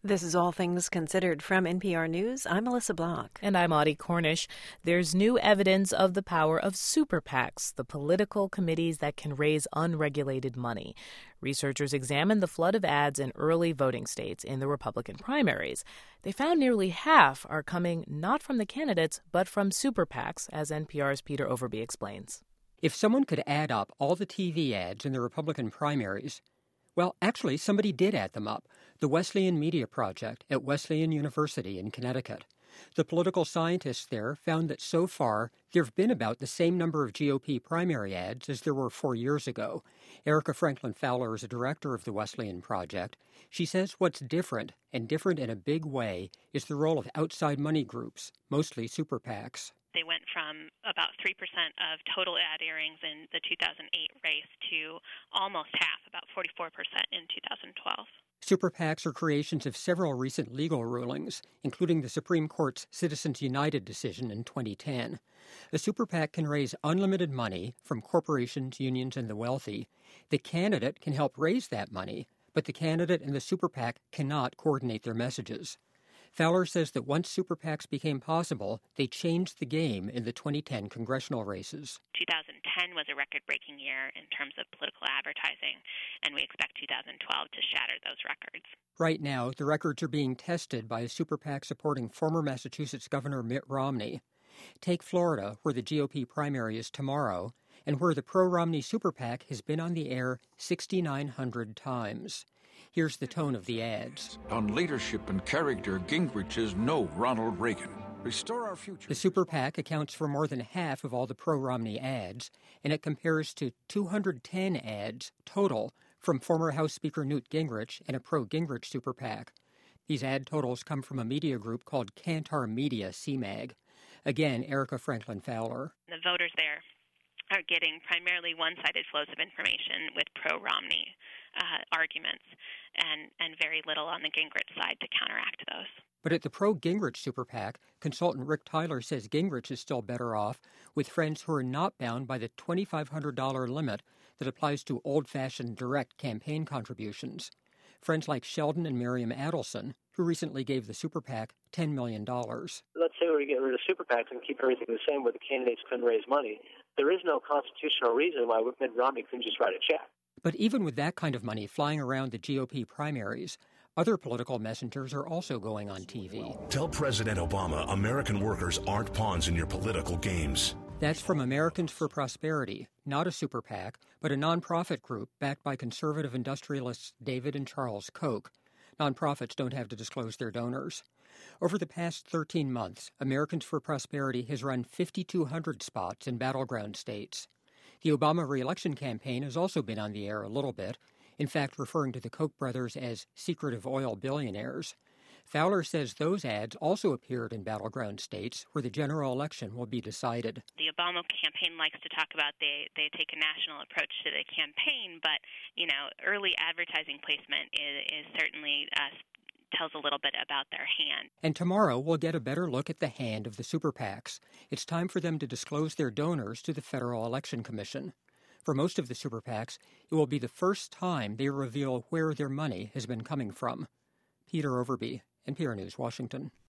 This is All Things Considered from NPR News. I'm Melissa Block. And I'm Audie Cornish. There's new evidence of the power of super PACs, the political committees that can raise unregulated money. Researchers examined the flood of ads in early voting states in the Republican primaries. They found nearly half are coming not from the candidates, but from super PACs, as NPR's Peter Overby explains. If someone could add up all the TV ads in the Republican primaries, well, actually, somebody did add them up. The Wesleyan Media Project at Wesleyan University in Connecticut. The political scientists there found that so far there have been about the same number of GOP primary ads as there were 4 years ago. Erica Franklin Fowler is a director of the Wesleyan Project. She says what's different, and different in a big way, is the role of outside money groups, mostly super PACs. They went from about 3% of total ad airings in the 2008 race to almost half, about 44% in 2012. Super PACs are creations of several recent legal rulings, including the Supreme Court's Citizens United decision in 2010. A super PAC can raise unlimited money from corporations, unions, and the wealthy. The candidate can help raise that money, but the candidate and the super PAC cannot coordinate their messages. Fowler says that once super PACs became possible, they changed the game in the 2010 congressional races. 2010 was a record-breaking year in terms of political advertising, and we expect 2012 to shatter those records. Right now, the records are being tested by a super PAC supporting former Massachusetts Governor Mitt Romney. Take Florida, where the GOP primary is tomorrow, and where the pro-Romney super PAC has been on the air 6,900 times. Here's the tone of the ads. On leadership and character, Gingrich is no Ronald Reagan. Restore our future. The super PAC accounts for more than half of all the pro-Romney ads, and it compares to 210 ads total from former House Speaker Newt Gingrich and a pro-Gingrich super PAC. These ad totals come from a media group called Kantar Media CMAG. Again, Erica Franklin Fowler. The voters there are getting primarily one-sided flows of information with pro-Romney arguments and very little on the Gingrich side to counteract those. But at the pro-Gingrich super PAC, consultant Rick Tyler says Gingrich is still better off with friends who are not bound by the $2,500 limit that applies to old-fashioned direct campaign contributions. Friends like Sheldon and Miriam Adelson, who recently gave the super PAC $10 million. Let's say we get rid of super PACs and keep everything the same where the candidates couldn't raise money. There is no constitutional reason why Mitt Romney couldn't just write a check. But even with that kind of money flying around the GOP primaries, other political messengers are also going on TV. Tell President Obama American workers aren't pawns in your political games. That's from Americans for Prosperity, not a super PAC, but a nonprofit group backed by conservative industrialists David and Charles Koch. Nonprofits don't have to disclose their donors. Over the past 13 months, Americans for Prosperity has run 5,200 spots in battleground states. The Obama re-election campaign has also been on the air a little bit, in fact referring to the Koch brothers as secretive oil billionaires. Fowler says those ads also appeared in battleground states where the general election will be decided. The Obama campaign likes to talk about they take a national approach to the campaign, but, early advertising placement is certainly tells a little bit about their hand. And tomorrow we'll get a better look at the hand of the super PACs. It's time for them to disclose their donors to the Federal Election Commission. For most of the super PACs, it will be the first time they reveal where their money has been coming from. Peter Overby, NPR News, Washington.